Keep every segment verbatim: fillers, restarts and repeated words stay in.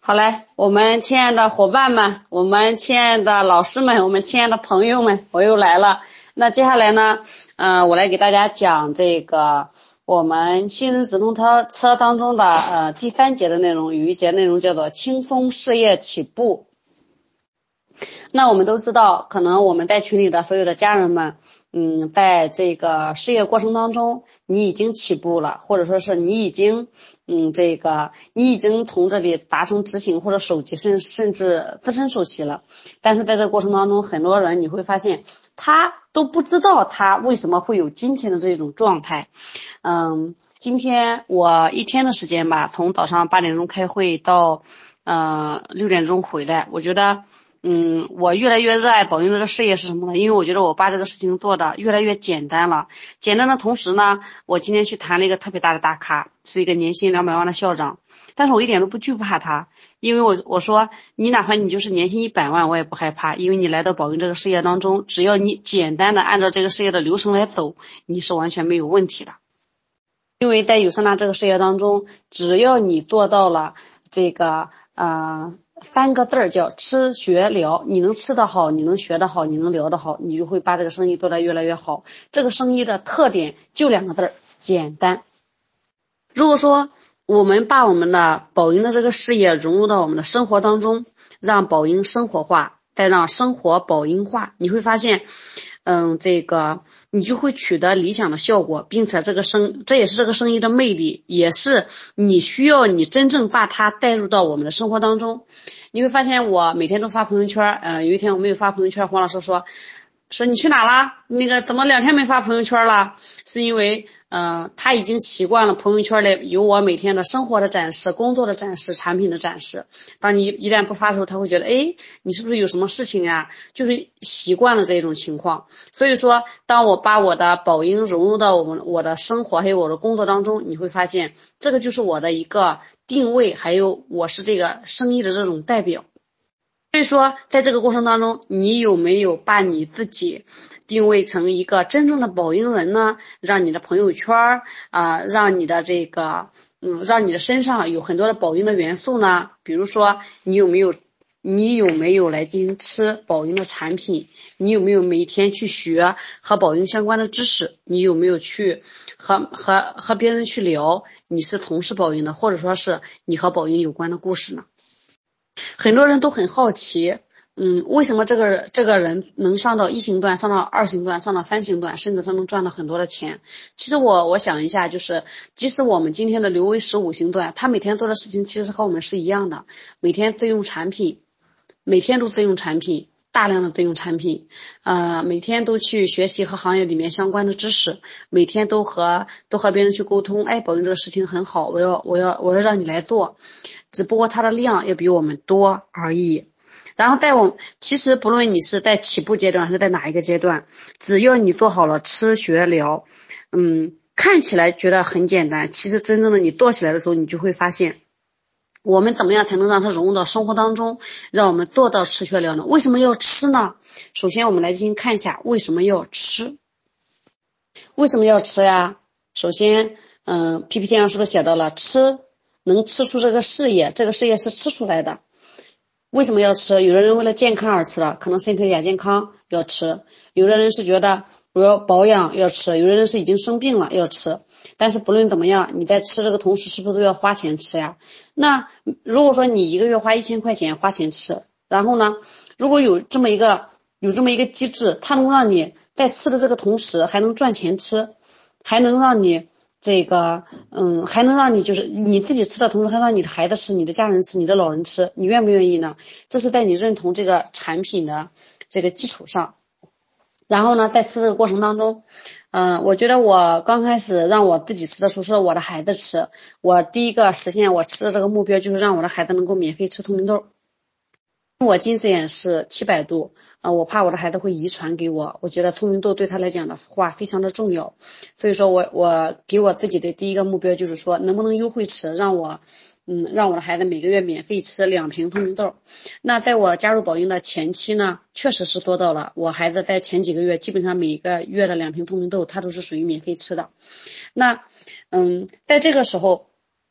好嘞，我们亲爱的伙伴们，我们亲爱的老师们，我们亲爱的朋友们，我又来了。那接下来呢，呃，我来给大家讲这个我们新人直通车车当中的呃第三节的内容，有一节内容叫做轻松事业起步。那我们都知道，可能我们在群里的所有的家人们，嗯，在这个事业过程当中，你已经起步了，或者说是你已经，嗯，这个你已经从这里达成执行或者首级，甚甚至资深首席了。但是在这个过程当中，很多人你会发现，他都不知道他为什么会有今天的这种状态。嗯，今天我一天的时间吧，从早上八点钟开会到呃六点钟回来，我觉得。嗯，我越来越热爱宝英这个事业是什么呢？因为我觉得我把这个事情做的越来越简单了。简单的同时呢，我今天去谈了一个特别大的大咖，是一个年薪两百万的校长，但是我一点都不惧怕他，因为我我说你哪怕你就是年薪一百万，我也不害怕，因为你来到宝英这个事业当中，只要你简单的按照这个事业的流程来走，你是完全没有问题的。因为在有声纳这个事业当中，只要你做到了这个呃。三个字儿叫吃学聊，你能吃得好，你能学得好，你能聊得好，你就会把这个生意做得越来越好。这个生意的特点就两个字儿，简单。如果说我们把我们的宝英的这个事业融入到我们的生活当中，让宝英生活化，再让生活宝英化，你会发现嗯，这个你就会取得理想的效果，并且这个生这也是这个生意的魅力，也是你需要你真正把它带入到我们的生活当中。你会发现我每天都发朋友圈，呃，有一天我没有发朋友圈，黄老师说说你去哪了？那个怎么两天没发朋友圈了？是因为呃他已经习惯了朋友圈里有我每天的生活的展示、工作的展示、产品的展示。当你一旦不发的时候，他会觉得哎，你是不是有什么事情啊？就是习惯了这种情况。所以说，当我把我的宝英融入到我们我的生活还有我的工作当中，你会发现这个就是我的一个定位，还有我是这个生意的这种代表。所以说在这个过程当中，你有没有把你自己定位成一个真正的宝英人呢？让你的朋友圈啊、呃，让你的这个嗯，让你的身上有很多的宝英的元素呢？比如说你有没有你有没有来进行吃宝英的产品？你有没有每天去学和宝英相关的知识？你有没有去和和和别人去聊你是从事宝英的，或者说是你和宝英有关的故事呢？很多人都很好奇，嗯，为什么这个这个人能上到一星段，上到二星段，上到三星段，甚至他能赚到很多的钱？其实我我想一下，就是即使我们今天的刘威十五星段，他每天做的事情其实和我们是一样的，每天自用产品，每天都自用产品，大量的自用产品，呃，每天都去学习和行业里面相关的知识，每天都和都和别人去沟通，哎，宝英这个事情很好，我要我要我要让你来做。只不过它的量要比我们多而已。然后在我其实不论你是在起步阶段还是在哪一个阶段，只要你做好了吃学聊，嗯，看起来觉得很简单，其实真正的你做起来的时候，你就会发现我们怎么样才能让它融入到生活当中，让我们做到吃学聊呢？为什么要吃呢？首先我们来进行看一下为什么要吃。为什么要吃呀？首先嗯 P P T 上是不是写到了吃能吃出这个事业，这个事业是吃出来的。为什么要吃？有的人为了健康而吃的，可能身体亚健康要吃，有的人是觉得我要保养要吃，有的人是已经生病了要吃。但是不论怎么样，你在吃这个同时是不是都要花钱吃呀？那如果说你一个月花一千块钱花钱吃，然后呢，如果有这么一个有这么一个机制，它能让你在吃的这个同时还能赚钱吃，还能让你这个嗯，还能让你就是你自己吃的同时还让你的孩子吃，你的家人吃，你的老人吃，你愿不愿意呢？这是在你认同这个产品的这个基础上。然后呢，在吃这个过程当中嗯、呃，我觉得我刚开始让我自己吃的时候是我的孩子吃，我第一个实现我吃的这个目标就是让我的孩子能够免费吃透明豆。我近视眼是七百度，呃，我怕我的孩子会遗传给我，我觉得透明豆对他来讲的话非常的重要，所以说我我给我自己的第一个目标就是说，能不能优惠吃，让我嗯让我的孩子每个月免费吃两瓶透明豆。那在我加入宝英的前期呢，确实是做到了，我孩子在前几个月基本上每个月的两瓶透明豆，他都是属于免费吃的。那嗯，在这个时候。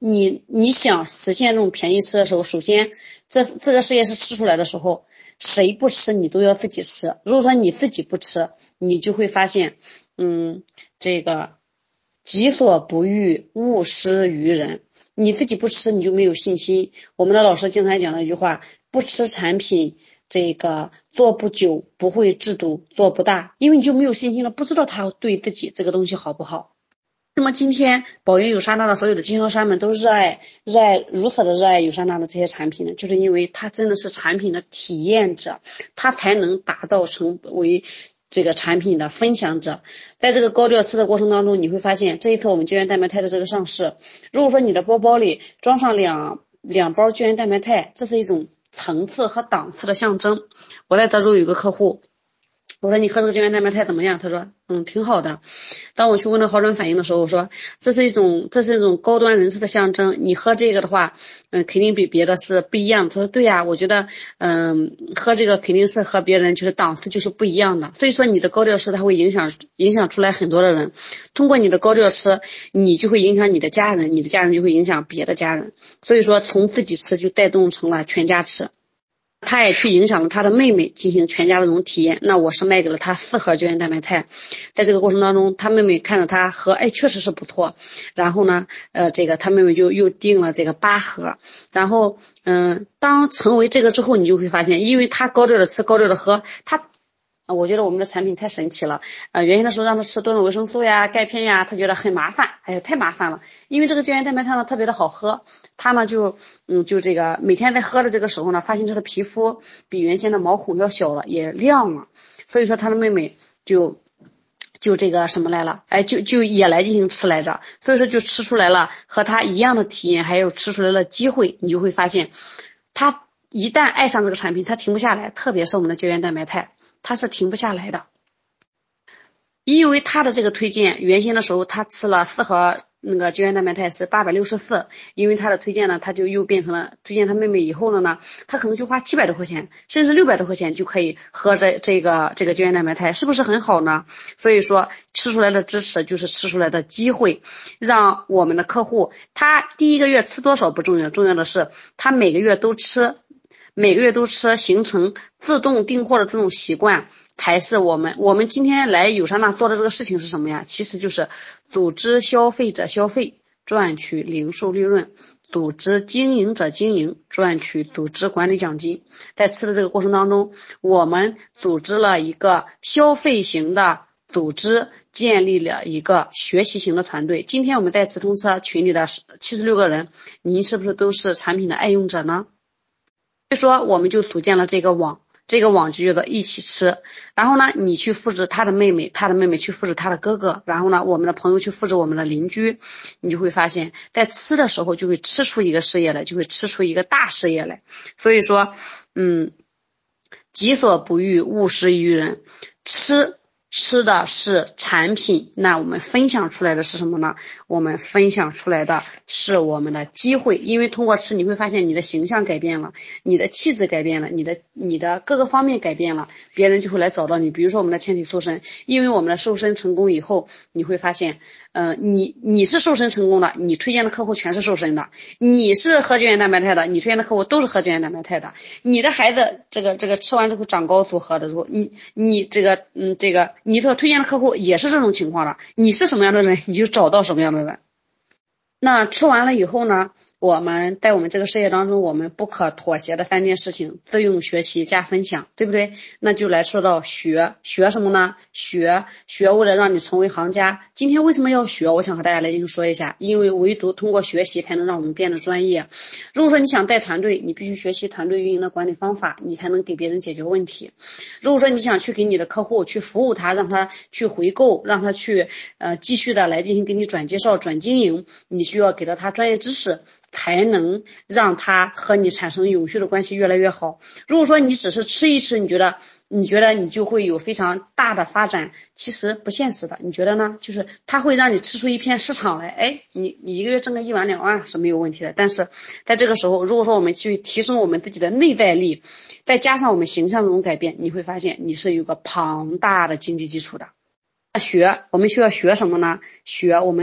你你想实现这种便宜吃的时候，首先这这个事业是吃出来的时候，谁不吃你都要自己吃。如果说你自己不吃，你就会发现，嗯，这个己所不欲，勿施于人。你自己不吃，你就没有信心。我们的老师经常讲的一句话，不吃产品，这个做不久，不会制毒，做不大，因为你就没有信心了，不知道它对自己这个东西好不好。那么今天宝云有莎娜的所有的经销商们都热爱热爱如此的热爱有莎娜的这些产品呢，就是因为它真的是产品的体验者，它才能达到成为这个产品的分享者。在这个高调吃的过程当中，你会发现这一次我们胶原蛋白肽的这个上市，如果说你的包包里装上两两包胶原蛋白肽，这是一种层次和档次的象征。我在德州有一个客户，我说你喝这个胶原蛋白肽怎么样？他说嗯挺好的。当我去问他好转反应的时候，我说这是一种这是一种高端人士的象征，你喝这个的话嗯肯定比别的是不一样的。他说对呀、啊、我觉得嗯喝这个肯定是和别人就是档次就是不一样的。所以说你的高调吃它会影响影响出来很多的人，通过你的高调吃你就会影响你的家人，你的家人就会影响别的家人，所以说从自己吃就带动成了全家吃。他也去影响了他的妹妹进行全家的这种体验，那我是卖给了他四盒胶原蛋白肽。在这个过程当中，他妹妹看着他喝，哎确实是不错，然后呢呃这个他妹妹就又订了这个八盒。然后嗯当成为这个之后，你就会发现因为他高调的吃高调的喝，他我觉得我们的产品太神奇了，呃，原先的时候让他吃多种维生素呀、钙片呀，他觉得很麻烦，哎呀，太麻烦了。因为这个胶原蛋白肽呢特别的好喝，他呢就嗯就这个每天在喝的这个时候呢，发现他的皮肤比原先的毛孔要小了，也亮了，所以说他的妹妹就就这个什么来了，哎，就就也来进行吃来着，所以说就吃出来了和他一样的体验，还有吃出来了机会，你就会发现，他一旦爱上这个产品，他停不下来，特别是我们的胶原蛋白肽。他是停不下来的，因为他的这个推荐，原先的时候他吃了四盒那个胶原蛋白肽是八百六十四，因为他的推荐呢，他就又变成了推荐他妹妹以后了呢，他可能就花七百多块钱，甚至六百多块钱就可以喝这这个这个胶原蛋白肽，是不是很好呢？所以说吃出来的知识就是吃出来的机会，让我们的客户他第一个月吃多少不重要，重要的是他每个月都吃。每个月都吃，形成自动订货的这种习惯，才是我们我们今天来有莎娜做的这个事情是什么呀？其实就是组织消费者消费，赚取零售利润，组织经营者经营，赚取组织管理奖金。在吃的这个过程当中，我们组织了一个消费型的组织，建立了一个学习型的团队。今天我们在直通车群里的七十六个人，您是不是都是产品的爱用者呢？所以说我们就组建了这个网，这个网就叫做一起吃。然后呢你去复制他的妹妹，他的妹妹去复制他的哥哥，然后呢我们的朋友去复制我们的邻居，你就会发现在吃的时候就会吃出一个事业来，就会吃出一个大事业来。所以说嗯，己所不欲，勿施于人。吃吃的是产品，那我们分享出来的是什么呢？我们分享出来的是我们的机会。因为通过吃你会发现你的形象改变了，你的气质改变了，你的你的各个方面改变了，别人就会来找到你。比如说我们的纤体瘦身，因为我们的瘦身成功以后，你会发现呃，你你是瘦身成功的，你推荐的客户全是瘦身的，你是喝胶原蛋白肽的，你推荐的客户都是喝胶原蛋白肽的，你的孩子这个这个吃完之后长高组合的时候，你你这个嗯这个你所推荐的客户也是这种情况的，你是什么样的人，你就找到什么样的人。那吃完了以后呢，我们在我们这个事业当中，我们不可妥协的三件事情，自用学习加分享，对不对？那就来说到学，学什么呢？学学为了让你成为行家。今天为什么要学？我想和大家来进行说一下，因为唯独通过学习才能让我们变得专业。如果说你想带团队，你必须学习团队运营的管理方法，你才能给别人解决问题。如果说你想去给你的客户去服务他，让他去回购，让他去呃继续的来进行给你转介绍转经营，你需要给到他专业知识，才能让他和你产生永续的关系越来越好。如果说你只是吃一吃，你觉得你觉得你就会有非常大的发展，其实不现实的。你觉得呢？就是它会让你吃出一片市场来，哎，你你一个月挣个一万两万是没有问题的。但是在这个时候，如果说我们去提升我们自己的内在力，再加上我们形象这种改变，你会发现你是有个庞大的经济基础的。学我们需要学什么呢？学我们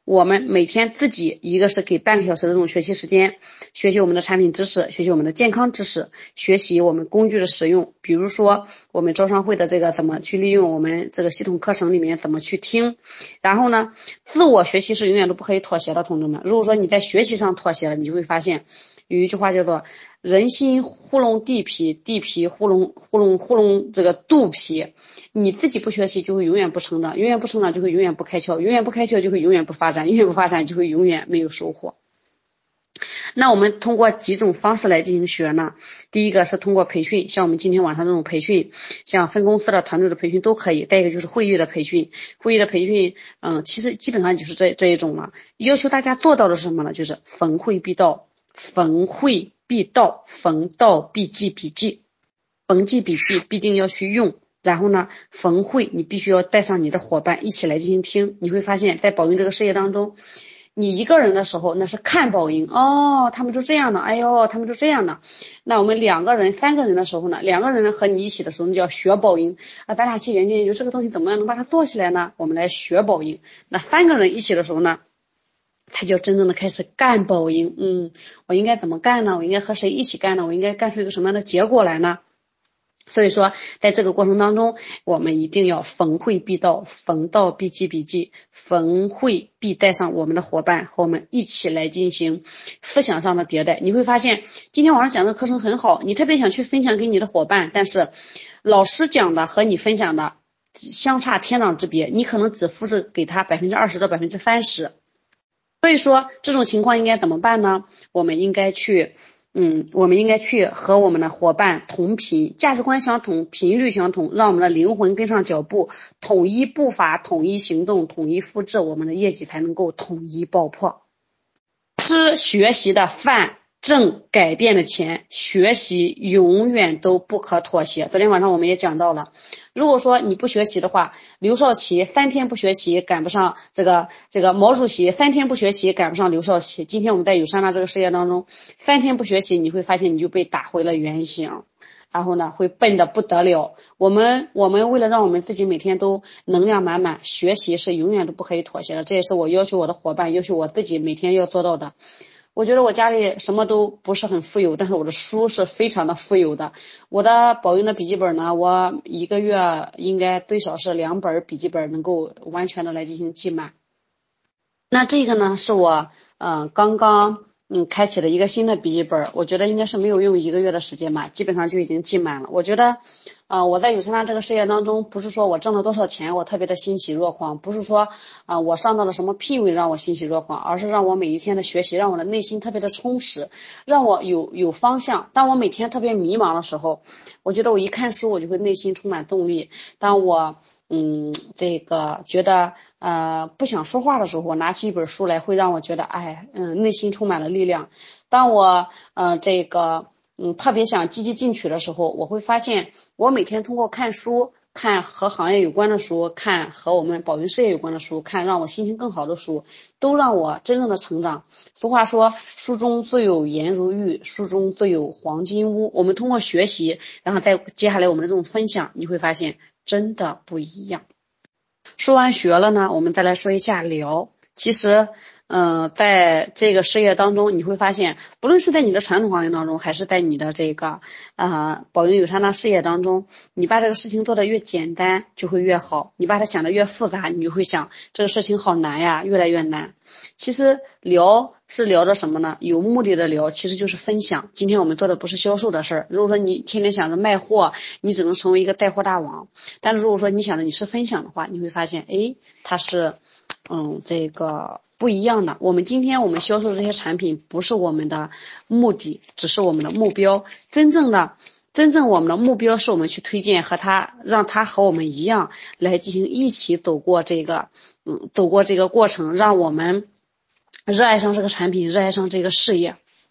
我们每天自己一个是给半个小时的这种学习时间，学习我们的产品知识，学习我们的健康知识，学习我们工具的使用，比如说我们招商会的这个怎么去利用我们这个系统课程里面怎么去听。然后呢，自我学习是永远都不可以妥协的，同志们。如果说你在学习上妥协了，你就会发现有一句话叫做人心糊弄地皮，地皮糊弄糊弄糊弄这个肚皮。你自己不学习就会永远不成长，永远不成长就会永远不开窍，永远不开窍就会永远不发展，永远不发展就会永远没有收获。那我们通过几种方式来进行学呢？第一个是通过培训，像我们今天晚上这种培训，像分公司的团队的培训都可以。再一个就是会议的培训，会议的培训，嗯，其实基本上就是这这一种了。要求大家做到的是什么呢？就是逢会必到，逢会必到，逢到必记笔记，逢记笔记必定要去用。然后呢，逢会你必须要带上你的伙伴一起来进行听。你会发现在宝云这个事业当中，你一个人的时候那是看宝云，哦，他们就这样的，哎呦，他们就这样的。那我们两个人三个人的时候呢，两个人和你一起的时候，你就要学宝云啊，咱俩去研究研究这个东西怎么样能把它做起来呢？我们来学宝云。那三个人一起的时候呢，他就真正的开始干宝云。嗯，我应该怎么干呢？我应该和谁一起干呢？我应该干出一个什么样的结果来呢？所以说在这个过程当中，我们一定要逢会必到，逢到必记笔记，逢会必带上我们的伙伴和我们一起来进行思想上的迭代。你会发现今天晚上讲的课程很好，你特别想去分享给你的伙伴，但是老师讲的和你分享的相差天壤之别，你可能只复制给他 百分之二十 到 百分之三十。 所以说这种情况应该怎么办呢？我们应该去嗯，我们应该去和我们的伙伴同频，价值观相同，频率相同，让我们的灵魂跟上脚步，统一步伐，统一行动，统一复制，我们的业绩才能够统一爆破。吃学习的饭，挣改变的钱，学习永远都不可妥协。昨天晚上我们也讲到了，如果说你不学习的话，刘少奇三天不学习赶不上这个这个毛主席，三天不学习赶不上刘少奇。今天我们在有山大这个事业当中，三天不学习，你会发现你就被打回了原形，然后呢会笨得不得了。我们我们为了让我们自己每天都能量满满，学习是永远都不可以妥协的，这也是我要求我的伙伴，要求我自己每天要做到的。我觉得我家里什么都不是很富有，但是我的书是非常的富有的。我的宝云的笔记本呢，我一个月应该最少是两本笔记本能够完全的来进行记满。那这个呢是我嗯、呃、刚刚嗯开启了一个新的笔记本，我觉得应该是没有用一个月的时间吧，基本上就已经记满了。我觉得啊、呃，我在有山大这个事业当中，不是说我挣了多少钱我特别的欣喜若狂，不是说啊、呃、我上到了什么聘位让我欣喜若狂，而是让我每一天的学习让我的内心特别的充实，让我有有方向。当我每天特别迷茫的时候，我觉得我一看书我就会内心充满动力。当我嗯，这个觉得呃不想说话的时候，我拿起一本书来，会让我觉得哎，嗯，内心充满了力量。当我呃这个嗯特别想积极进取的时候，我会发现我每天通过看书，看和行业有关的书，看和我们宝云事业有关的书，看让我心情更好的书，都让我真正的成长。俗话说，书中自有颜如玉，书中自有黄金屋。我们通过学习，然后再接下来我们的这种分享，你会发现真的不一样。说完学了呢，我们再来说一下聊。其实嗯、呃，在这个事业当中，你会发现不论是在你的传统行业当中，还是在你的这个呃宝云有山大事业当中，你把这个事情做得越简单就会越好，你把它想得越复杂，你就会想这个事情好难呀，越来越难。其实聊是聊着什么呢？有目的的聊其实就是分享。今天我们做的不是销售的事儿，如果说你天天想着卖货，你只能成为一个带货大王。但是如果说你想着你是分享的话，你会发现诶它是嗯这个不一样的。我们今天我们销售这些产品不是我们的目的，只是我们的目标。真正的真正我们的目标是我们去推荐和他，让他和我们一样来进行一起走过这个嗯走过这个过程，让我们热爱上这个产品，热爱上这个事业。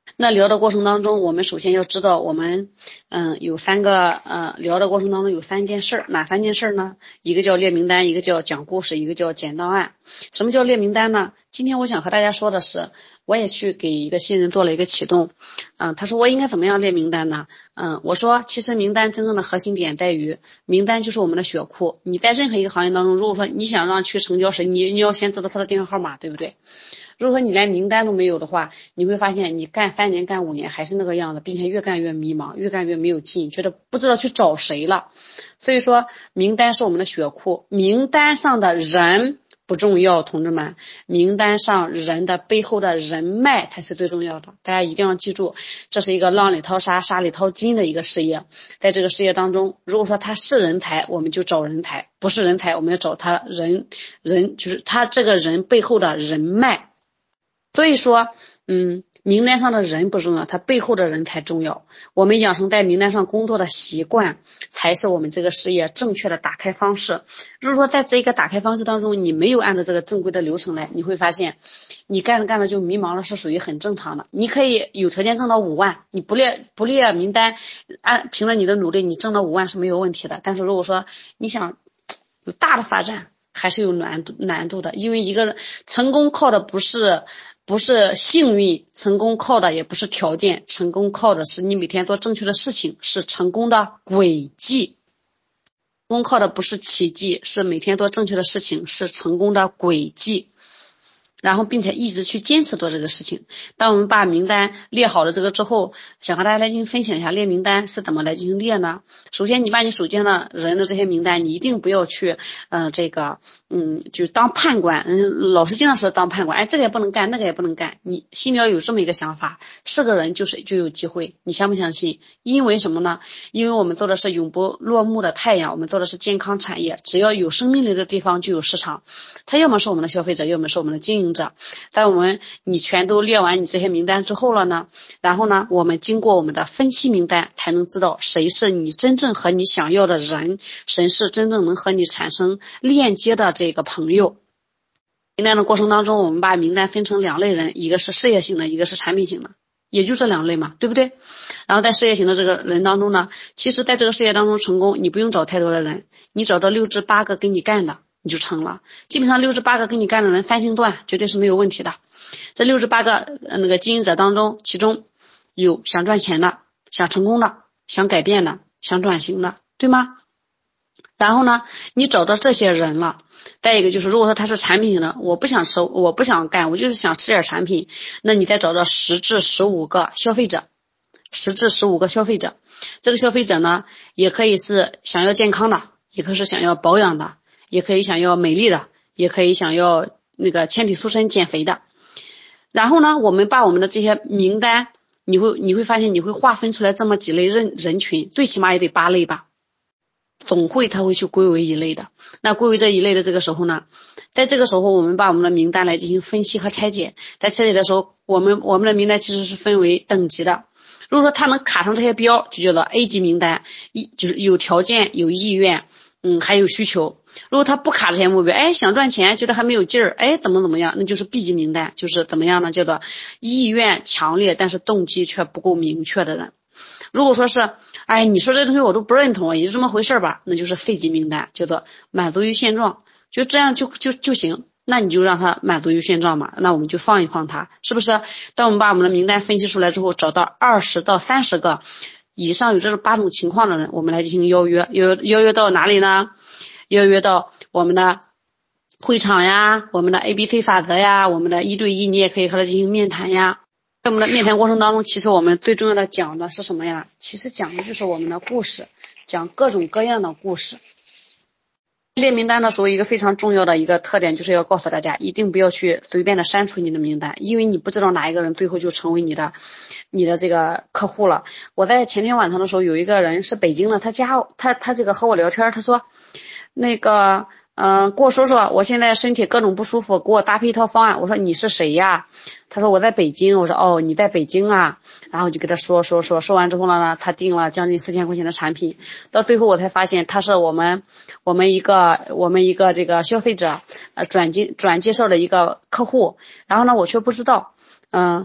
那聊的过程当中，我们首先要知道我们嗯有三个呃聊的过程当中有三件事，哪三件事呢？一个叫列名单，一个叫讲故事，一个叫捡档案。什么叫列名单呢？今天我想和大家说的是，我也去给一个新人做了一个启动。嗯、呃，他说我应该怎么样列名单呢？嗯、呃，我说其实名单真正的核心点在于，名单就是我们的血库。你在任何一个行业当中，如果说你想让去成交谁，你你要先知道他的电话号码，对不对？如果说你连名单都没有的话，你会发现你干三年干五年还是那个样子，并且越干越迷茫，越干越没有劲，觉得不知道去找谁了。所以说名单是我们的血库，名单上的人不重要，同志们，名单上人的背后的人脉才是最重要的。大家一定要记住，这是一个浪里淘沙沙里淘金的一个事业。在这个事业当中，如果说他是人才，我们就找人才，不是人才，我们要找他人人就是他这个人背后的人脉。所以说嗯，名单上的人不重要，他背后的人才重要。我们养成在名单上工作的习惯，才是我们这个事业正确的打开方式。如果说在这个打开方式当中，你没有按照这个正规的流程来，你会发现你干着干着就迷茫了，是属于很正常的。你可以有条件挣到五万，你不列不列名单，按凭着你的努力，你挣到五万是没有问题的。但是如果说你想有大的发展，还是有难度难度的，因为一个成功靠的不是不是幸运，成功靠的也不是条件，成功靠的是你每天做正确的事情，是成功的轨迹。成功靠的不是奇迹，是每天做正确的事情，是成功的轨迹。然后并且一直去坚持做这个事情。当我们把名单列好了这个之后，想和大家来进行分享一下列名单是怎么来进行列呢？首先你把你手机上的人的这些名单，你一定不要去呃这个嗯就当判官，嗯老师经常说当判官，哎这个也不能干，那个也不能干，你心里要有这么一个想法，是个人就是就有机会，你相不相信？因为什么呢？因为我们做的是永不落幕的太阳，我们做的是健康产业，只要有生命力的地方就有市场，它要么是我们的消费者，要么是我们的经营者。在我们你全都列完你这些名单之后了呢，然后呢我们经过我们的分析名单，才能知道谁是你真正和你想要的人，谁是真正能和你产生链接的这个朋友。名单的过程当中，我们把名单分成两类人，一个是事业型的，一个是产品型的，也就这两类嘛，对不对？然后在事业型的这个人当中呢，其实在这个事业当中成功，你不用找太多的人，你找到六至八个跟你干的你就成了。基本上六至八个跟你干的人三星段绝对是没有问题的。这六至八个呃那个经营者当中，其中有想赚钱的，想成功的，想改变的，想转型的，对吗？然后呢你找到这些人了，再一个就是如果说他是产品型的，我不想收我不想干，我就是想吃点产品，那你再找到十至十五个消费者，十至十五个消费者。这个消费者呢也可以是想要健康的，也可以是想要保养的，也可以想要美丽的，也可以想要那个纤体塑身减肥的。然后呢我们把我们的这些名单，你会你会发现你会划分出来这么几类人人群，最起码也得八类吧，总会他会去归为一类的。那归为这一类的这个时候呢，在这个时候我们把我们的名单来进行分析和拆解。在拆解的时候，我们我们的名单其实是分为等级的。如果说他能卡上这些标，就叫做 A 级名单，一就是有条件有意愿嗯还有需求。如果他不卡这些目标，哎想赚钱觉得还没有劲儿，哎怎么怎么样，那就是 B 级名单，就是怎么样呢，叫做意愿强烈但是动机却不够明确的人。如果说是哎你说这东西我都不认同，也就这么回事吧，那就是 C 级名单，叫做满足于现状，就这样就就就行，那你就让他满足于现状嘛，那我们就放一放他，是不是？当我们把我们的名单分析出来之后，找到二十到三十个以上有这种八种情况的人，我们来进行邀约，邀邀约到哪里呢？邀约到我们的会场呀，我们的 A B C 法则呀，我们的一对一，你也可以和他进行面谈呀。在我们的面谈过程当中，其实我们最重要的讲的是什么呀？其实讲的就是我们的故事，讲各种各样的故事。列名单的时候，一个非常重要的一个特点就是要告诉大家，一定不要去随便的删除你的名单，因为你不知道哪一个人最后就成为你的你的这个客户了。我在前天晚上的时候，有一个人是北京的，他加他他这个和我聊天，他说那个嗯、呃，给我说说我现在身体各种不舒服，给我搭配一套方案。我说你是谁呀？他说我在北京。我说哦你在北京啊，然后就给他说说说说完之后呢，他订了将近四千块钱的产品。到最后我才发现他是我们我们一个我们一个这个消费者呃转介转介绍的一个客户，然后呢我却不知道。嗯、呃，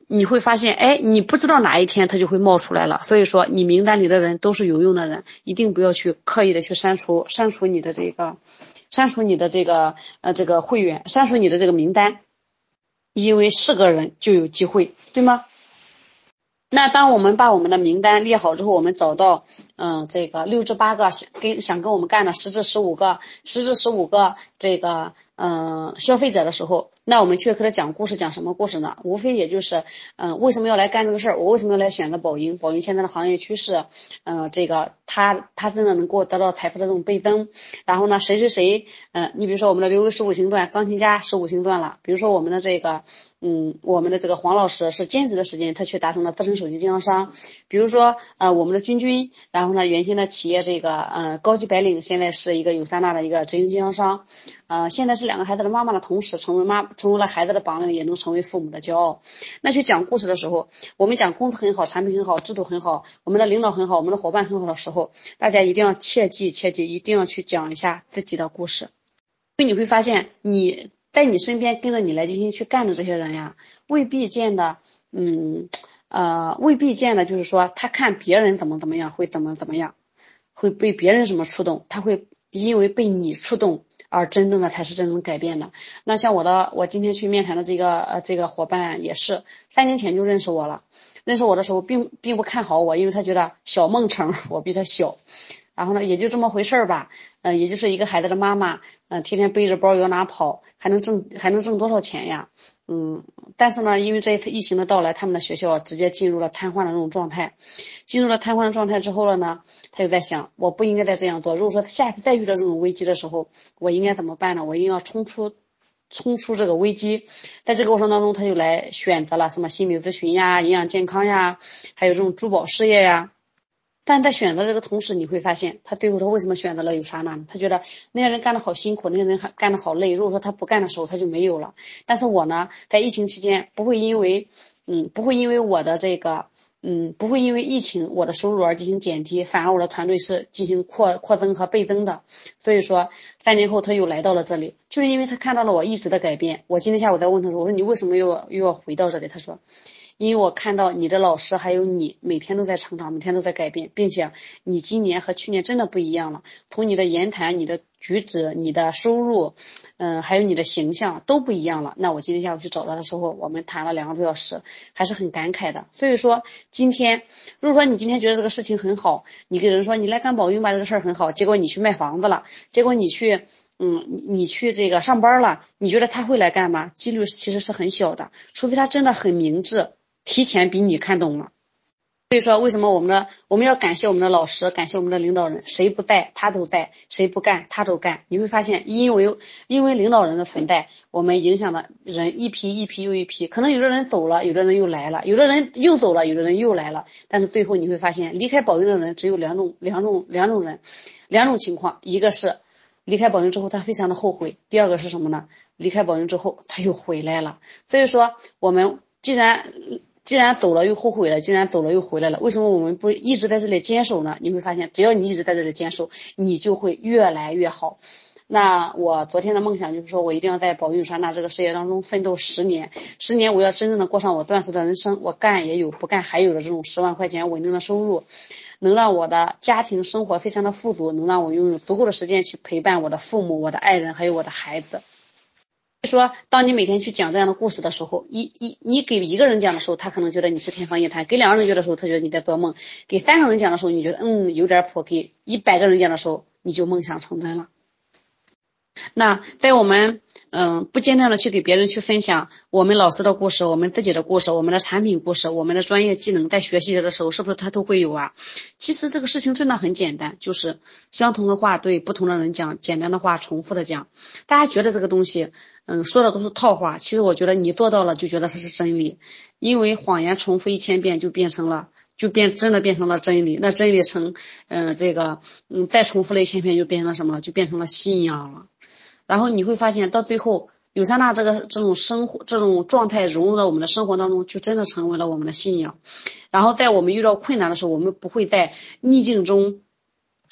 你会发现，哎，你不知道哪一天它就会冒出来了。所以说，你名单里的人都是有用的人，一定不要去刻意的去删除删除你的这个删除你的这个呃这个会员，删除你的这个名单，因为是个人就有机会，对吗？那当我们把我们的名单列好之后，我们找到嗯这个六至八个想跟想跟我们干的十至十五个十至十五个这个嗯消费者的时候，那我们去和他讲故事，讲什么故事呢？无非也就是嗯为什么要来干这个事儿，我为什么要来选择宝盈？宝盈现在的行业趋势，嗯这个他他真的能给我得到财富的这种倍增。然后呢，谁谁谁嗯你比如说我们的刘维十五星段，钢琴家十五星段了，比如说我们的这个嗯我们的这个黄老师是兼职的时间，他却达成了自身手机经销商。比如说呃我们的君君，然后呢原先的企业这个呃高级白领，现在是一个有三大的一个直营经销商，呃现在是两个孩子的妈妈的同时，成为妈成为了孩子的榜样，也能成为父母的骄傲。那去讲故事的时候，我们讲公司很好，产品很好，制度很好，我们的领导很好，我们的伙伴很好的时候，大家一定要切记切记，一定要去讲一下自己的故事。因为你会发现你在你身边跟着你来进行去干的这些人呀，未必见的嗯呃未必见的就是说他看别人怎么怎么样会怎么怎么样，会被别人什么触动，他会因为被你触动而真正的才是真正改变的。那像我的我今天去面谈的这个呃这个伙伴也是三年前就认识我了，认识我的时候并并不看好我，因为他觉得小梦成我比他小，然后呢也就这么回事儿吧，嗯、呃，也就是一个孩子的妈妈，嗯、呃，天天背着包往哪跑，还能挣还能挣多少钱呀？嗯，但是呢，因为这一次疫情的到来，他们的学校直接进入了瘫痪的这种状态，进入了瘫痪的状态之后了呢，他就在想，我不应该再这样做。如果说他下次再遇到这种危机的时候，我应该怎么办呢？我一定要冲出冲出这个危机。在这个过程当中，他就来选择了什么心理咨询呀、营养健康呀，还有这种珠宝事业呀。但在选择这个同时，你会发现他最后他为什么选择了有莎娜呢？他觉得那些人干得好辛苦，那些人干得好累，如果说他不干的时候他就没有了。但是我呢，在疫情期间不会因为嗯不会因为我的这个嗯不会因为疫情我的收入而进行减低，反而我的团队是进行扩扩增和倍增的。所以说三年后他又来到了这里，就是因为他看到了我一直的改变。我今天下午在问他说，我说你为什么又又要回到这里？他说因为我看到你的老师还有你每天都在成长，每天都在改变，并且你今年和去年真的不一样了，从你的言谈、你的举止、你的收入嗯，还有你的形象都不一样了。那我今天下午去找他的时候，我们谈了两个多小时，还是很感慨的。所以说今天如果说你今天觉得这个事情很好，你跟人说你来干保运吧，这个事儿很好，结果你去卖房子了，结果你去嗯，你去这个上班了，你觉得他会来干吗？几率其实是很小的，除非他真的很明智，提前比你看懂了。所以说为什么我们的我们要感谢我们的老师，感谢我们的领导人，谁不在他都在，谁不干他都干。你会发现因为因为领导人的存在，我们影响的人一批一批又一批，可能有的人走了，有的人又来了，有的人又走了，有的人又来了，但是最后你会发现离开保运的人只有两种两种两种人两种情况，一个是离开保运之后他非常的后悔，第二个是什么呢？离开保运之后他又回来了。所以说我们既然既然走了又后悔了，既然走了又回来了，为什么我们不一直在这里坚守呢？你会发现只要你一直在这里坚守，你就会越来越好。那我昨天的梦想就是说我一定要在保运莎娜这个事业当中奋斗十年，十年我要真正的过上我钻石的人生，我干也有不干还有的这种十万块钱稳定的收入，能让我的家庭生活非常的富足，能让我拥有足够的时间去陪伴我的父母、我的爱人还有我的孩子。说当你每天去讲这样的故事的时候，一一你给一个人讲的时候，他可能觉得你是天方夜谭；给两个人讲的时候，他觉得你在做梦；给三个人讲的时候，你觉得嗯有点谱；给一百个人讲的时候，你就梦想成真了。那在我们嗯不间断的去给别人去分享我们老师的故事，我们自己的故事，我们的产品故事，我们的专业技能，在学习的时候是不是他都会有啊？其实这个事情真的很简单，就是相同的话对不同的人讲，简单的话重复的讲。大家觉得这个东西嗯说的都是套话，其实我觉得你做到了就觉得它是真理，因为谎言重复一千遍就变成了就变真的变成了真理，那真理成嗯这个嗯再重复了一千遍就变成了什么了？就变成了信仰了。然后你会发现到最后有莎娜这个这种生活这种状态融入到我们的生活当中，就真的成为了我们的信仰。然后在我们遇到困难的时候，我们不会在逆境中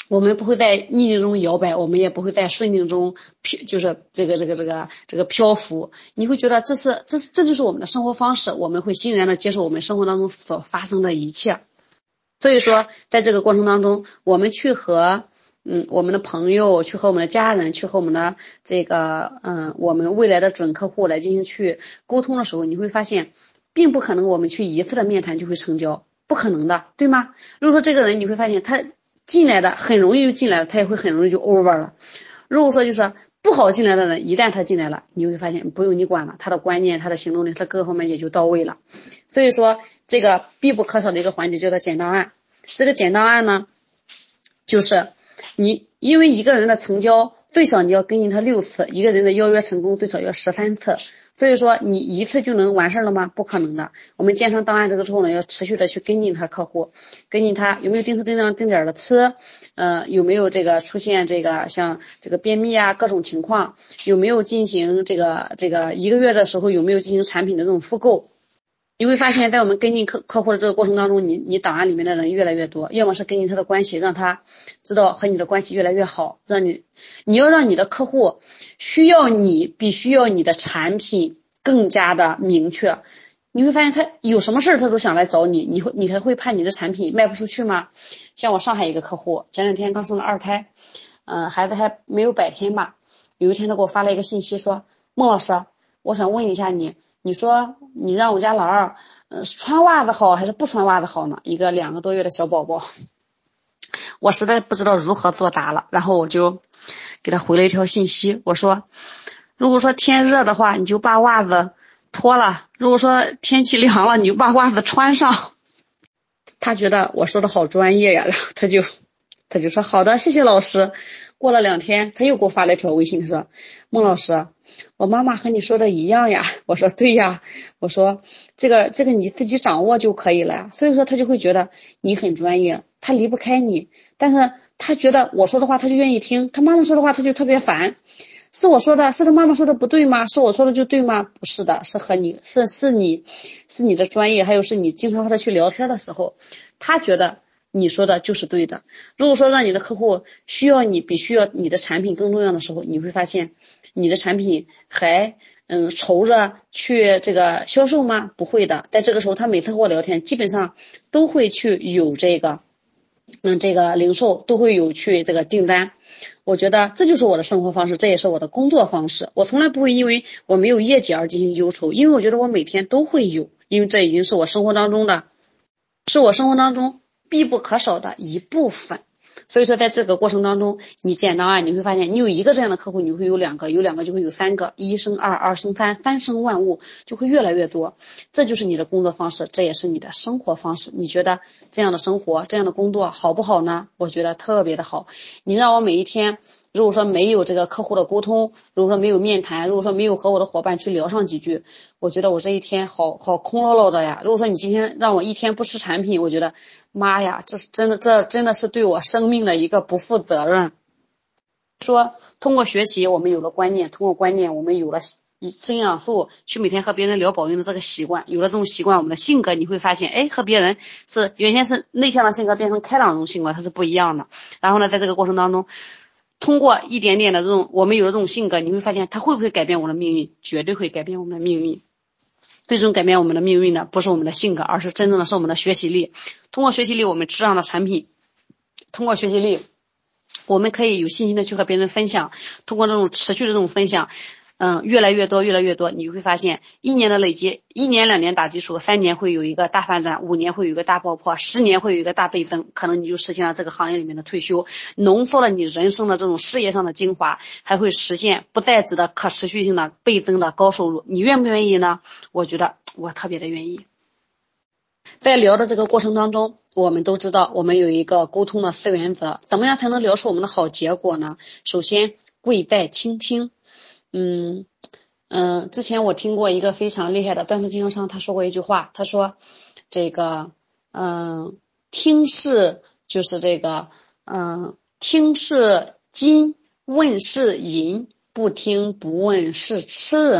我们不会在逆境中摇摆，我们也不会在顺境中漂，就是这个这个这个这个漂浮。你会觉得这是这是这就是我们的生活方式，我们会欣然的接受我们生活当中所发生的一切。所以说，在这个过程当中，我们去和嗯我们的朋友，去和我们的家人，去和我们的这个嗯我们未来的准客户来进行去沟通的时候，你会发现，并不可能我们去一次的面谈就会成交，不可能的，对吗？如果说这个人你会发现他进来的很容易就进来了，他也会很容易就 over 了。如果说就是不好进来的人，一旦他进来了，你会发现不用你管了，他的观念、他的行动力、他各方面也就到位了。所以说，这个必不可少的一个环节叫做简档案。这个简档案呢，就是你因为一个人的成交最少你要跟进他六次，一个人的邀约成功最少要十三次。所以说你一次就能完事了吗？不可能的。我们建成档案这个之后呢，要持续的去跟进他客户，跟进他有没有定时定量定点的吃，呃，有没有这个出现这个像这个便秘啊各种情况，有没有进行这个这个一个月的时候有没有进行产品的这种复购。你会发现在我们跟进客客户的这个过程当中，你你档案里面的人越来越多，要么是跟进他的关系，让他知道和你的关系越来越好，让你你要让你的客户需要你比需要你的产品更加的明确。你会发现他有什么事他都想来找你，你会你还会怕你的产品卖不出去吗？像我上海一个客户，前两天刚生了二胎，嗯、呃，孩子还没有百天吧，有一天他给我发了一个信息说，孟老师，我想问一下你，你说你让我家老二，呃，穿袜子好还是不穿袜子好呢？一个两个多月的小宝宝，我实在不知道如何作答了，然后我就给他回了一条信息，我说，如果说天热的话，你就把袜子脱了；如果说天气凉了，你就把袜子穿上。他觉得我说的好专业呀，然后他就他就说好的，谢谢老师。过了两天，他又给我发了一条微信，他说，孟老师，我妈妈和你说的一样呀。我说对呀，我说这个这个你自己掌握就可以了呀。所以说他就会觉得你很专业，他离不开你，但是他觉得我说的话他就愿意听，他妈妈说的话他就特别烦。是我说的，是他妈妈说的不对吗？是我说的就对吗？不是的，是和你是是你是你的专业，还有是你经常和他去聊天的时候，他觉得你说的就是对的。如果说让你的客户需要你比需要你的产品更重要的时候，你会发现你的产品还嗯愁着去这个销售吗？不会的，在这个时候他每次和我聊天，基本上都会去有这个嗯这个零售，都会有去这个订单。我觉得这就是我的生活方式，这也是我的工作方式。我从来不会因为我没有业绩而进行忧愁，因为我觉得我每天都会有，因为这已经是我生活当中的是我生活当中必不可少的一部分。所以说在这个过程当中，你建档案，你会发现你有一个这样的客户，你会有两个，有两个就会有三个，一生二，二生三，三生万物，就会越来越多。这就是你的工作方式，这也是你的生活方式。你觉得这样的生活，这样的工作好不好呢？我觉得特别的好。你让我每一天如果说没有这个客户的沟通，如果说没有面谈，如果说没有和我的伙伴去聊上几句，我觉得我这一天好好空落落的呀。如果说你今天让我一天不吃产品，我觉得妈呀，这是真的，这真的是对我生命的一个不负责任。说通过学习我们有了观念，通过观念我们有了吃营养素，去每天和别人聊保运的这个习惯，有了这种习惯，我们的性格你会发现，哎，和别人是原先是内向的性格变成开朗的这种性格，它是不一样的。然后呢，在这个过程当中，通过一点点的这种我们有了这种性格，你会发现它会不会改变我们的命运？绝对会改变我们的命运。最终改变我们的命运的不是我们的性格，而是真正的是我们的学习力。通过学习力，我们吃上的产品，通过学习力我们可以有信心的去和别人分享，通过这种持续的这种分享，嗯，越来越多越来越多，你会发现一年的累积，一年两年打基础，三年会有一个大反转，五年会有一个大爆破，十年会有一个大倍增，可能你就实现了这个行业里面的退休，浓缩了你人生的这种事业上的精华，还会实现不代指的可持续性的倍增的高收入。你愿不愿意呢？我觉得我特别的愿意。在聊的这个过程当中，我们都知道我们有一个沟通的四原则，怎么样才能聊出我们的好结果呢？首先贵在倾听。嗯嗯，之前我听过一个非常厉害的断食经销商，他说过一句话，他说这个嗯听是就是这个嗯听是金，问是银，不听不问是痴人。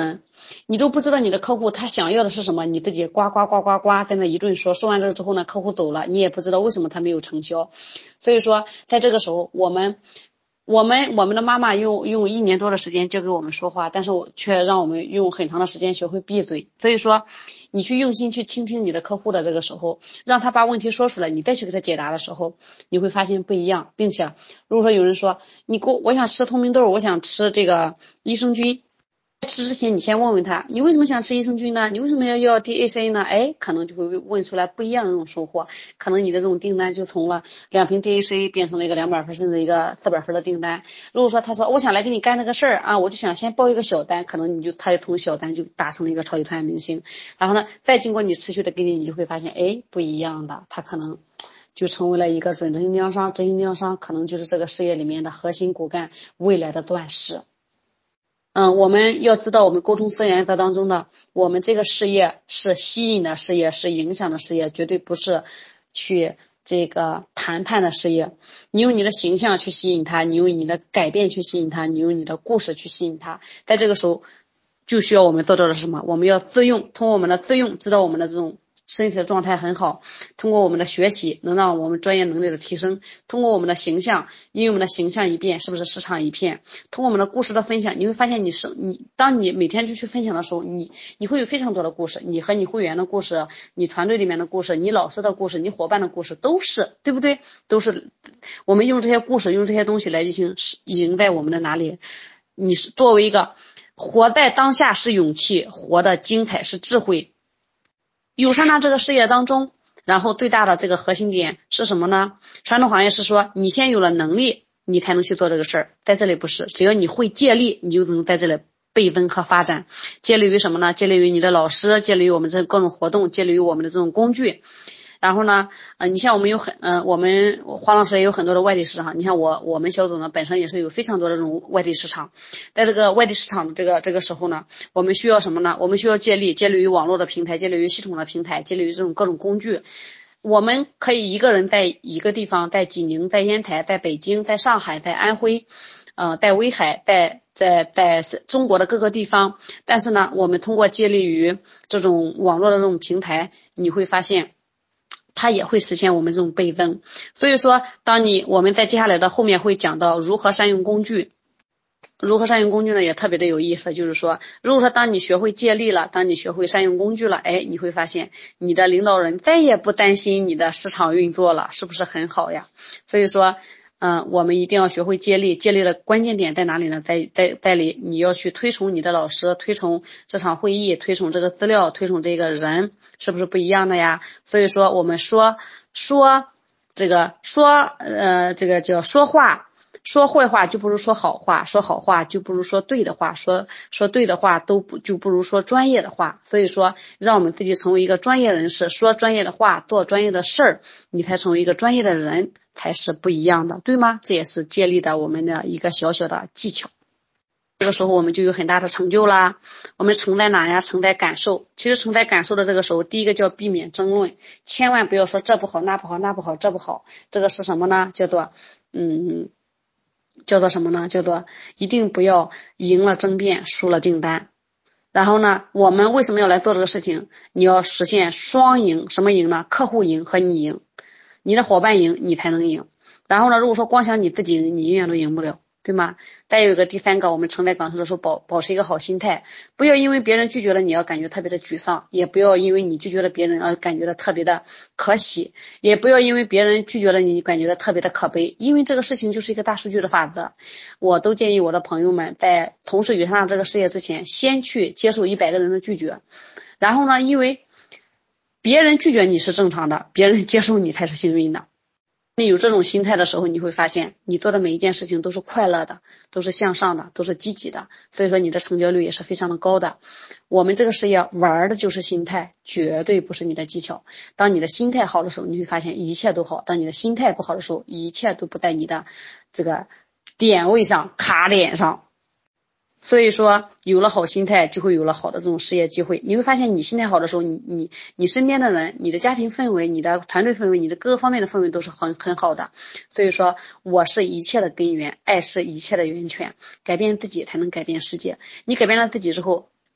你都不知道你的客户他想要的是什么，你自己呱呱呱呱呱在那一顿说，说完这个之后呢，客户走了，你也不知道为什么他没有成交。所以说在这个时候，我们我们我们的妈妈用用一年多的时间教给我们说话，但是我却让我们用很长的时间学会闭嘴。所以说你去用心去倾听你的客户的这个时候，让他把问题说出来，你再去给他解答的时候，你会发现不一样。并且如果说有人说你给我我想吃通明豆，我想吃这个益生菌，吃之前你先问问他，你为什么想吃益生菌呢？你为什么要要 D A C 呢？哎，可能就会问出来不一样的这种收获，可能你的这种订单就从了两瓶 D A C 变成了一个两百分甚至一个四百分的订单。如果说他说我想来给你干这个事儿啊，我就想先报一个小单，可能你就他就从小单就达成了一个超级团明星。然后呢，再经过你持续的给你，你就会发现哎不一样的，他可能就成为了一个准执行经销商，执行经销商可能就是这个事业里面的核心骨干，未来的钻石。嗯，我们要知道我们沟通四原则当中呢，我们这个事业是吸引的事业，是影响的事业，绝对不是去这个谈判的事业。你用你的形象去吸引他，你用你的改变去吸引他，你用你的故事去吸引他。在这个时候就需要我们做到的是什么？我们要自用，通过我们的自用知道我们的这种身体的状态很好，通过我们的学习能让我们专业能力的提升，通过我们的形象，因为我们的形象一变，是不是市场一片？通过我们的故事的分享，你会发现你是你，当你每天就去分享的时候，你你会有非常多的故事，你和你会员的故事，你团队里面的故事，你老师的故事，你伙伴的故事，都是对不对？都是我们用这些故事，用这些东西来进行赢在我们的哪里？你是作为一个活在当下是勇气，活的精彩是智慧。友善的这个事业当中，然后最大的这个核心点是什么呢？传统行业是说你先有了能力你才能去做这个事儿，在这里不是，只要你会借力你就能在这里倍增和发展。借力于什么呢？借力于你的老师，借力于我们这各种活动，借力于我们的这种工具。然后呢，呃，你像我们有很，呃，我们黄老师也有很多的外地市场。你看我，我们小组呢本身也是有非常多的这种外地市场。在这个外地市场的这个这个时候呢，我们需要什么呢？我们需要借力，借力于网络的平台，借力于系统的平台，借力于这种各种工具。我们可以一个人在一个地方，在济宁，在烟台，在北京，在上海，在安徽，呃，在威海，在在在中国的各个地方。但是呢，我们通过借力于这种网络的这种平台，你会发现它也会实现我们这种倍增。所以说当你我们在接下来的后面会讲到如何善用工具。如何善用工具呢也特别的有意思，就是说如果说当你学会借力了，当你学会善用工具了，哎，你会发现你的领导人再也不担心你的市场运作了，是不是很好呀？所以说嗯，我们一定要学会借力，借力的关键点在哪里呢？在在在里你要去推崇你的老师，推崇这场会议，推崇这个资料，推崇这个人，是不是不一样的呀？所以说我们说说这个说呃这个叫说话说坏话就不如说好话，说好话就不如说对的话，说说对的话都不就不如说专业的话。所以说让我们自己成为一个专业人士，说专业的话，做专业的事儿，你才成为一个专业的人，才是不一样的，对吗？这也是借力的我们的一个小小的技巧。这个时候我们就有很大的成就啦。我们承载哪呀？承载感受。其实承载感受的这个时候，第一个叫避免争论，千万不要说这不好那不好那不好这不好。这个是什么呢？叫做嗯叫做什么呢？叫做一定不要赢了争辩，输了订单。然后呢，我们为什么要来做这个事情？你要实现双赢。什么赢呢？客户赢和你赢，你的伙伴赢，你才能赢。然后呢，如果说光想你自己赢，你永远都赢不了，对吗？再有一个第三个，我们承载感受的时候保保持一个好心态，不要因为别人拒绝了你要感觉特别的沮丧，也不要因为你拒绝了别人而感觉到特别的可喜，也不要因为别人拒绝了你感觉到特别的可悲。因为这个事情就是一个大数据的法则，我都建议我的朋友们在同时遇上这个事业之前，先去接受一百个人的拒绝。然后呢，因为别人拒绝你是正常的，别人接受你才是幸运的。你有这种心态的时候，你会发现你做的每一件事情都是快乐的，都是向上的，都是积极的，所以说你的成交率也是非常的高的。我们这个事业玩的就是心态，绝对不是你的技巧。当你的心态好的时候，你会发现一切都好，当你的心态不好的时候，一切都不在你的这个点位上，卡点上。所以说有了好心态就会有了好的这种事业机会。你会发现你心态好的时候，你你你身边的人，你的家庭氛围，你的团队氛围，你的各个方面的氛围都是很很好的。所以说我是一切的根源，爱是一切的源泉，改变自己才能改变世界。你改变了自己之后，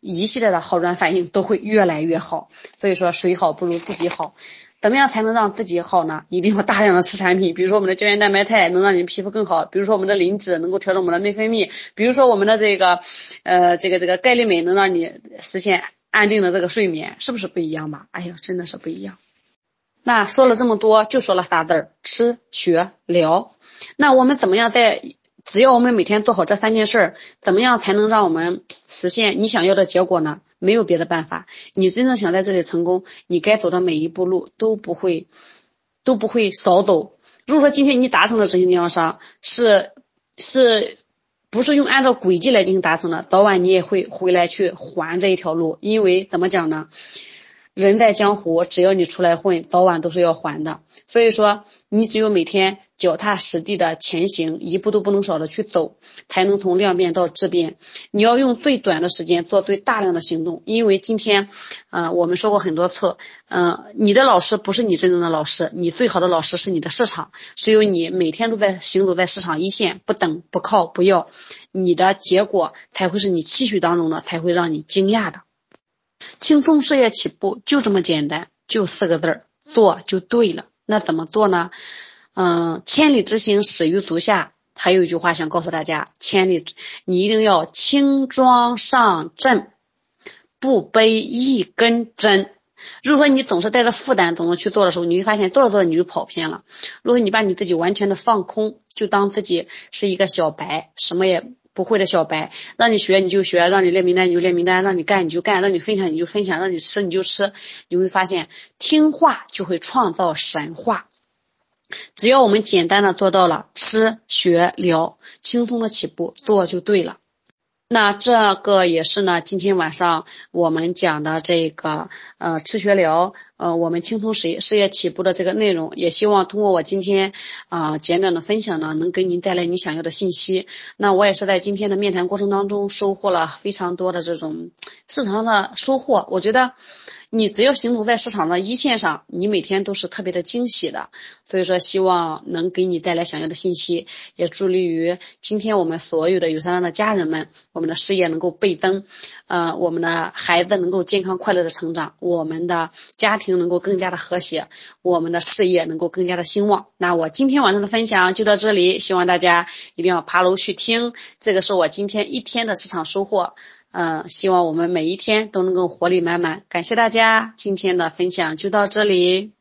一系列的好转反应都会越来越好。所以说水好不如自己好。怎么样才能让自己好呢？一定要大量的吃产品，比如说我们的胶原蛋白肽能让你皮肤更好，比如说我们的磷脂能够调整我们的内分泌，比如说我们的这个呃这个这个钙丽镁能让你实现安定的这个睡眠，是不是不一样吧？哎呀，真的是不一样。那说了这么多，就说了仨字儿：吃、学、聊。那我们怎么样在只要我们每天做好这三件事，怎么样才能让我们实现你想要的结果呢？没有别的办法。你真正想在这里成功，你该走的每一步路都不会都不会少走。如果说今天你达成了执行经销商，是是不是用按照轨迹来进行达成的，早晚你也会回来去还这一条路。因为怎么讲呢？人在江湖，只要你出来混，早晚都是要还的。所以说你只有每天脚踏实地的前行，一步都不能少的去走，才能从量变到质变。你要用最短的时间做最大量的行动。因为今天呃，我们说过很多次，嗯、呃，你的老师不是你真正的老师，你最好的老师是你的市场。只有你每天都在行走在市场一线，不等不靠不要，你的结果才会是你期许当中的，才会让你惊讶的。轻松事业起步就这么简单，就四个字儿，做就对了。那怎么做呢？嗯，千里之行始于足下。还有一句话想告诉大家，千里你一定要轻装上阵，不背一根针。如果说你总是带着负担总是去做的时候，你会发现做着做着你就跑偏了。如果你把你自己完全的放空，就当自己是一个小白，什么也不会的小白，让你学你就学，让你列名单你就列名单，让你干你就干，让你分享你就分享，让你吃你就吃，你会发现听话就会创造神话。只要我们简单的做到了吃学聊，轻松的起步，做就对了。那这个也是呢，今天晚上我们讲的这个呃吃学聊，呃我们轻松事业事业起步的这个内容，也希望通过我今天啊、呃、简短的分享呢，能给您带来你想要的信息。那我也是在今天的面谈过程当中收获了非常多的这种市场上的收获。我觉得你只要行走在市场的一线上，你每天都是特别的惊喜的。所以说希望能给你带来想要的信息，也助力于今天我们所有的有三三的家人们，我们的事业能够倍增，呃，我们的孩子能够健康快乐的成长，我们的家庭能够更加的和谐，我们的事业能够更加的兴旺。那我今天晚上的分享就到这里，希望大家一定要爬楼去听，这个是我今天一天的市场收获。嗯，希望我们每一天都能够活力满满。感谢大家，今天的分享就到这里。